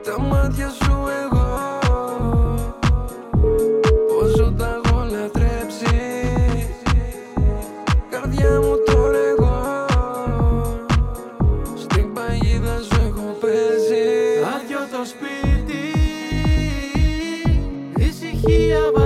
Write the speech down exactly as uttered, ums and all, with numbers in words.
τα μάτια σου εγώ, πόσο τα έχω λατρέψει. Καρδιά μου τώρα εγώ, στην παγίδα σου έχω πέσει. Άδειο το σπίτι, ησυχία.